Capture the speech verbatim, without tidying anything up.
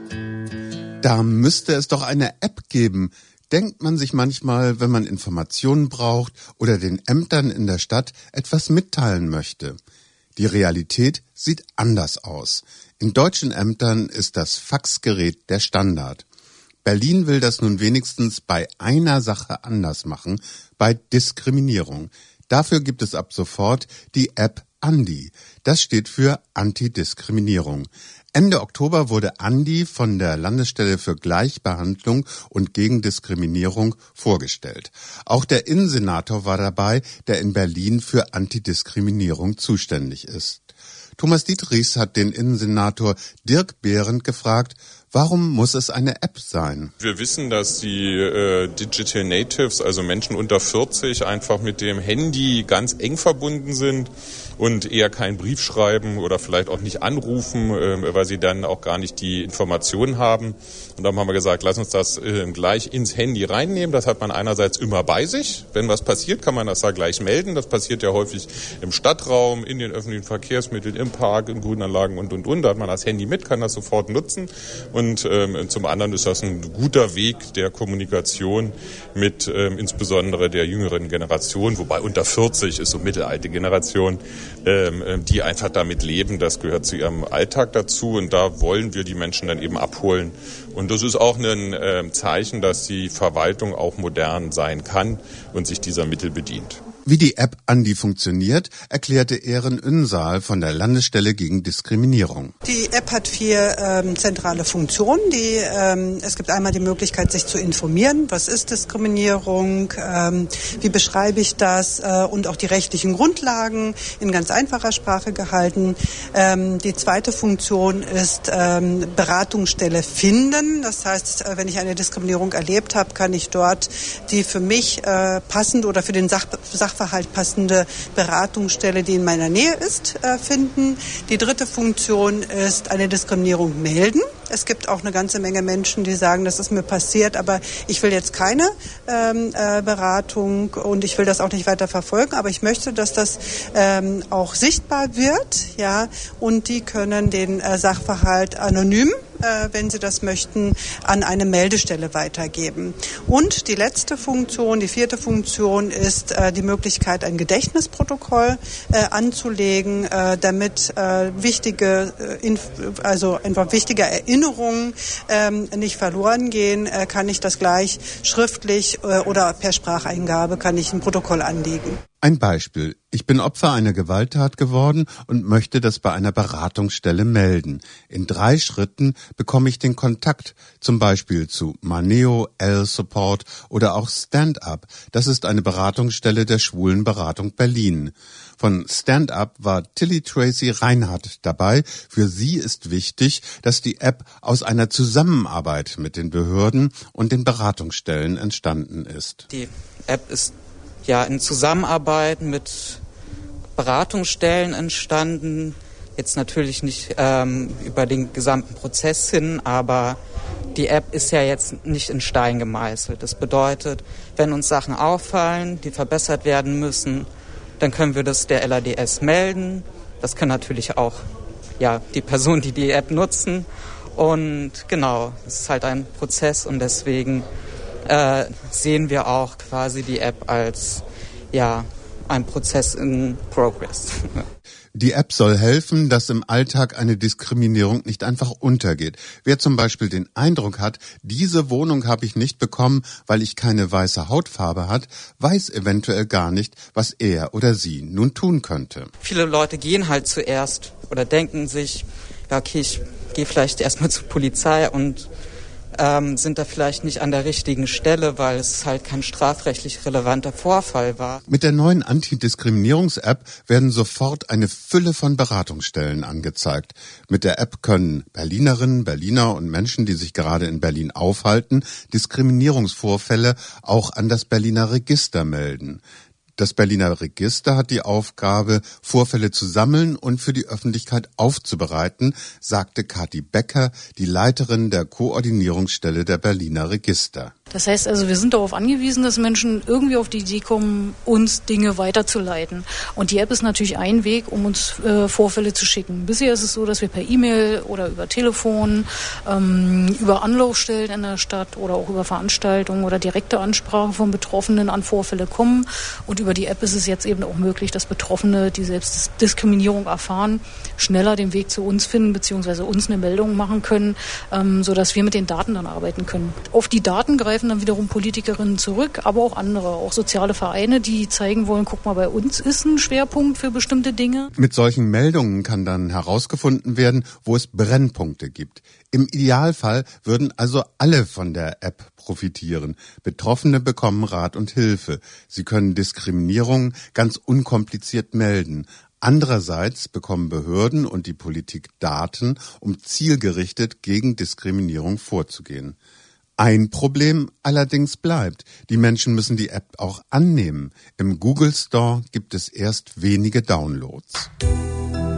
Da müsste es doch eine App geben, denkt man sich manchmal, wenn man Informationen braucht oder den Ämtern in der Stadt etwas mitteilen möchte. Die Realität sieht anders aus. In deutschen Ämtern ist das Faxgerät der Standard. Berlin will das nun wenigstens bei einer Sache anders machen, bei Diskriminierung. Dafür gibt es ab sofort die App Andi. Das steht für Antidiskriminierung. Ende Oktober wurde Andi von der Landesstelle für Gleichbehandlung und gegen Diskriminierung vorgestellt. Auch der Innensenator war dabei, der in Berlin für Antidiskriminierung zuständig ist. Thomas Dietrichs hat den Innensenator Dirk Behrendt gefragt, warum muss es eine App sein? Wir wissen, dass die äh, Digital Natives, also Menschen unter vierzig, einfach mit dem Handy ganz eng verbunden sind und eher keinen Brief schreiben oder vielleicht auch nicht anrufen, äh, weil sie dann auch gar nicht die Informationen haben. Und dann haben wir gesagt, lass uns das äh, gleich ins Handy reinnehmen. Das hat man einerseits immer bei sich. Wenn was passiert, kann man das da gleich melden. Das passiert ja häufig im Stadtraum, in den öffentlichen Verkehrsmitteln, im Park, in Grünanlagen und, und, und. Da hat man das Handy mit, kann das sofort nutzen. Und ähm, zum anderen ist das ein guter Weg der Kommunikation mit ähm, insbesondere der jüngeren Generation, wobei unter vierzig ist so mittelalte Generation, ähm, die einfach damit leben. Das gehört zu ihrem Alltag dazu und da wollen wir die Menschen dann eben abholen. Und das ist auch ein äh, Zeichen, dass die Verwaltung auch modern sein kann und sich dieser Mittel bedient. Wie die App Andi funktioniert, erklärte Ehren Ünsal von der Landesstelle gegen Diskriminierung. Die App hat vier ähm, zentrale Funktionen. Die, ähm, es gibt einmal die Möglichkeit, sich zu informieren. Was ist Diskriminierung? Ähm, wie beschreibe ich das? Äh, und auch die rechtlichen Grundlagen in ganz einfacher Sprache gehalten. Ähm, die zweite Funktion ist ähm, Beratungsstelle finden. Das heißt, äh, wenn ich eine Diskriminierung erlebt habe, kann ich dort die für mich äh, passend oder für den Sach Sachverhalt passende Beratungsstelle, die in meiner Nähe ist, finden. Die dritte Funktion ist eine Diskriminierung melden. Es gibt auch eine ganze Menge Menschen, die sagen, das ist mir passiert, aber ich will jetzt keine ähm, äh, Beratung und ich will das auch nicht weiter verfolgen, aber ich möchte, dass das ähm, auch sichtbar wird, ja, und die können den äh, Sachverhalt anonym, äh, wenn sie das möchten, an eine Meldestelle weitergeben. Und die letzte Funktion, die vierte Funktion ist äh, die Möglichkeit, ein Gedächtnisprotokoll äh, anzulegen, äh, damit äh, wichtige, äh, inf- also einfach wichtige Erinnerungen Erinnerungen ähm, nicht verloren gehen, äh, kann ich das gleich schriftlich äh, oder per Spracheingabe kann ich ein Protokoll anlegen. Ein Beispiel. Ich bin Opfer einer Gewalttat geworden und möchte das bei einer Beratungsstelle melden. In drei Schritten bekomme ich den Kontakt, zum Beispiel zu Maneo, L-Support oder auch Stand-Up. Das ist eine Beratungsstelle der Schwulenberatung Berlin. Von Stand-Up war Tilly Tracy Reinhardt dabei. Für sie ist wichtig, dass die App aus einer Zusammenarbeit mit den Behörden und den Beratungsstellen entstanden ist. Die App ist ja in Zusammenarbeit mit Beratungsstellen entstanden. Jetzt natürlich nicht ähm, über den gesamten Prozess hin, aber die App ist ja jetzt nicht in Stein gemeißelt. Das bedeutet, wenn uns Sachen auffallen, die verbessert werden müssen, dann können wir das der L A D S melden. Das können natürlich auch ja, die Personen, die die App nutzen. Und genau, es ist halt ein Prozess und deswegen äh, sehen wir auch quasi die App als ja, ein Prozess in Progress. Die App soll helfen, dass im Alltag eine Diskriminierung nicht einfach untergeht. Wer zum Beispiel den Eindruck hat, diese Wohnung habe ich nicht bekommen, weil ich keine weiße Hautfarbe hat, weiß eventuell gar nicht, was er oder sie nun tun könnte. Viele Leute gehen halt zuerst oder denken sich, ja okay, ich gehe vielleicht erstmal zur Polizei und ähm, sind da vielleicht nicht an der richtigen Stelle, weil es halt kein strafrechtlich relevanter Vorfall war. Mit der neuen Antidiskriminierungs-App werden sofort eine Fülle von Beratungsstellen angezeigt. Mit der App können Berlinerinnen, Berliner und Menschen, die sich gerade in Berlin aufhalten, Diskriminierungsvorfälle auch an das Berliner Register melden. Das Berliner Register hat die Aufgabe, Vorfälle zu sammeln und für die Öffentlichkeit aufzubereiten, sagte Kathi Becker, die Leiterin der Koordinierungsstelle der Berliner Register. Das heißt also, wir sind darauf angewiesen, dass Menschen irgendwie auf die Idee kommen, uns Dinge weiterzuleiten. Und die App ist natürlich ein Weg, um uns äh, Vorfälle zu schicken. Bisher ist es so, dass wir per E-Mail oder über Telefon, ähm, über Anlaufstellen in der Stadt oder auch über Veranstaltungen oder direkte Ansprache von Betroffenen an Vorfälle kommen. Und über die App ist es jetzt eben auch möglich, dass Betroffene, die selbst Diskriminierung erfahren, schneller den Weg zu uns finden bzw. uns eine Meldung machen können, ähm, sodass wir mit den Daten dann arbeiten können. Auf die Daten greifen dann wiederum Politikerinnen zurück, aber auch andere, auch soziale Vereine, die zeigen wollen, guck mal, bei uns ist ein Schwerpunkt für bestimmte Dinge. Mit solchen Meldungen kann dann herausgefunden werden, wo es Brennpunkte gibt. Im Idealfall würden also alle von der App profitieren. Betroffene bekommen Rat und Hilfe. Sie können Diskriminierung ganz unkompliziert melden. Andererseits bekommen Behörden und die Politik Daten, um zielgerichtet gegen Diskriminierung vorzugehen. Ein Problem allerdings bleibt. Die Menschen müssen die App auch annehmen. Im Google Store gibt es erst wenige Downloads.